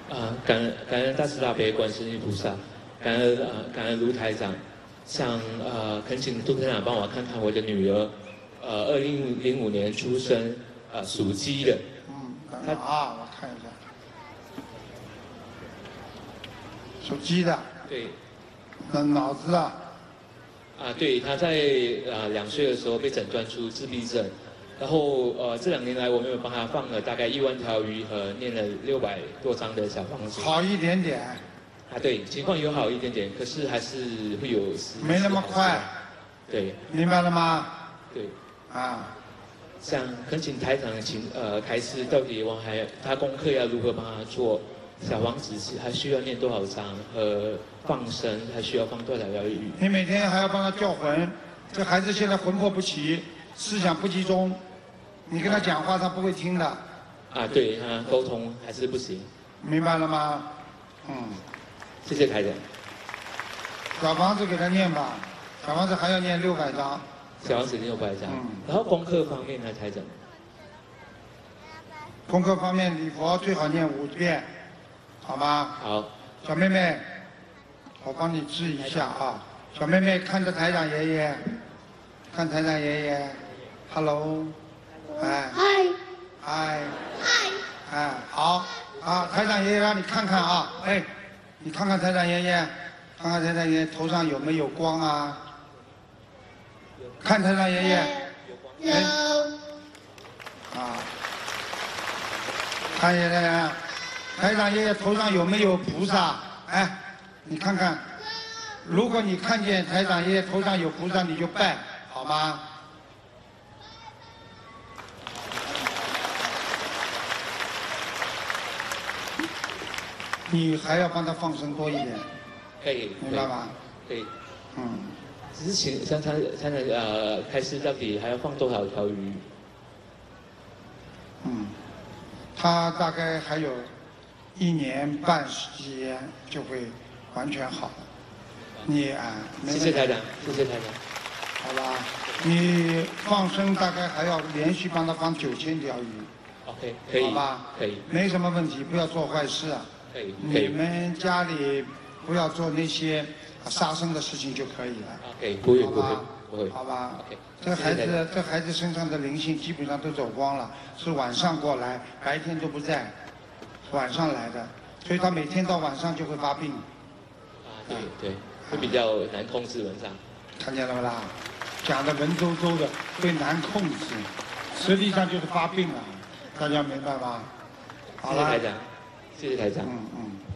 感恩大慈大悲观世音菩萨，感恩卢台长，恳请卢台长帮我看看我的女儿，2005年出生，属鸡的。 等等啊，我看一下，属鸡的。 对。 那脑子啊？ 对，她在2岁的时候被诊断出自闭症，然后这2年来我们有帮她放了大概1万条鱼和念了600多张的小房子。 好一点点。 对，情况有好一点点，可是还是会有没那么快。 对。明白了吗？ 对。恳请台长开示，到底他功课要如何帮他做？小房子还需要念多少章？和放生还需要放多少条鱼？ 你每天还要帮他叫魂，这孩子现在魂魄不齐，思想不集中，你跟他讲话他不会听的。 对，他沟通还是不行。 明白了吗？ 谢谢台长。 小房子给他念吧，小房子还要念600章。 小房子600章。然后功课方面呢，台长？ 功课方面，礼佛最好念5遍。好吗？ 好， 小妹妹，我帮你治一下啊。小妹妹看着台长爷爷，看台长爷爷 ，Hello， 哎，嗨，哎，好，台长爷爷让你看看啊，哎，你看看台长爷爷，看看台长爷爷头上有没有光啊？看台长爷爷，有，看爷爷。台长爷爷头上有没有菩萨？哎，你看看，如果你看见台长爷爷头上有菩萨，你就拜，好吗？你还要帮他放生多一点。 可以。 明白吗？ 可以。只是像他开始到底还要放多少条鱼？ 他大概还有1年半时间就会完全好了。 谢谢台长，谢谢台长。 好吧，你放生大概还要连续帮他放9000条鱼。 OK， 可以。 好吧， 可以。 没什么问题，不要做坏事啊。 可以。 你们家里不要做那些杀生的事情就可以了。 OK， 不会。 好吧。OK。这孩子身上的灵性基本上都走光了，是晚上过来，白天都不在，晚上来的，所以他每天到晚上就会发病。 对，会比较难控制晚上。 看见了不啦？讲的文绉绉的，会难控制，实际上就是发病了，大家明白吗？好了。 谢谢台长，谢谢台长。